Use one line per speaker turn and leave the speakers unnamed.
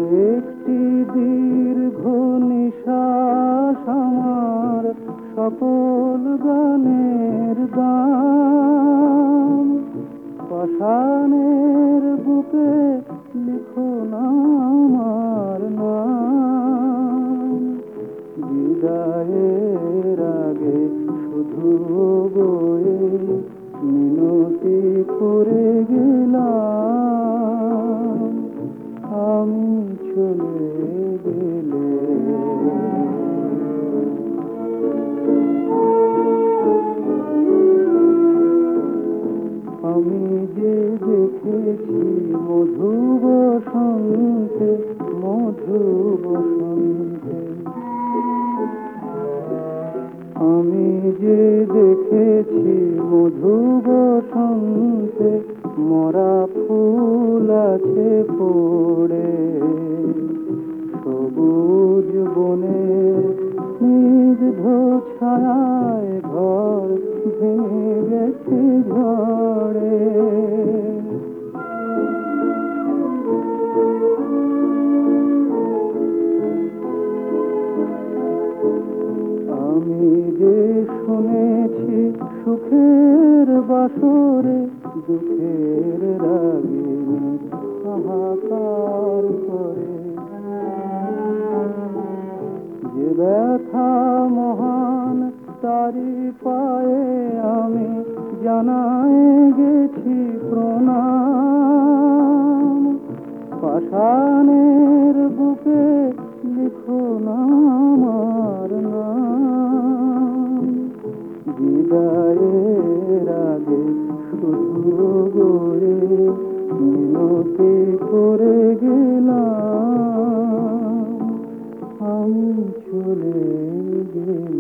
একটি দীর্ঘ নিঃশ্বাস আমার সকল গানের গান। পাষাণের বুকে লিখো না আমার নাম। বিদায়ের আগে শুধু বয়ে মিনতি করে গেলাম, আমি চলে গেলে। আমি যে দেখেছি মধু বসন্তে, মধু বসন্তে, আমি যে দেখেছি মধু বসন্তে, মরা ফুল আছে পড়ে। সবুজ বনের স্নিগ্ধ ছায়ায় ঘর ভেঙে গেছে ঝড়ে। আমি যে শুনেছি সুখের বাসরে দুঃখের রাগিনী হাহাকার করে। যে ব্যথা মহান তারি পায়ে আমি জানাই গেছি প্রণাম। পাষাণের বুকে লিখো না আমার নাম। বিদায়ের আগে শুধু গড়ে মিনতি করে গেলাম, আমি চলে গেলাম।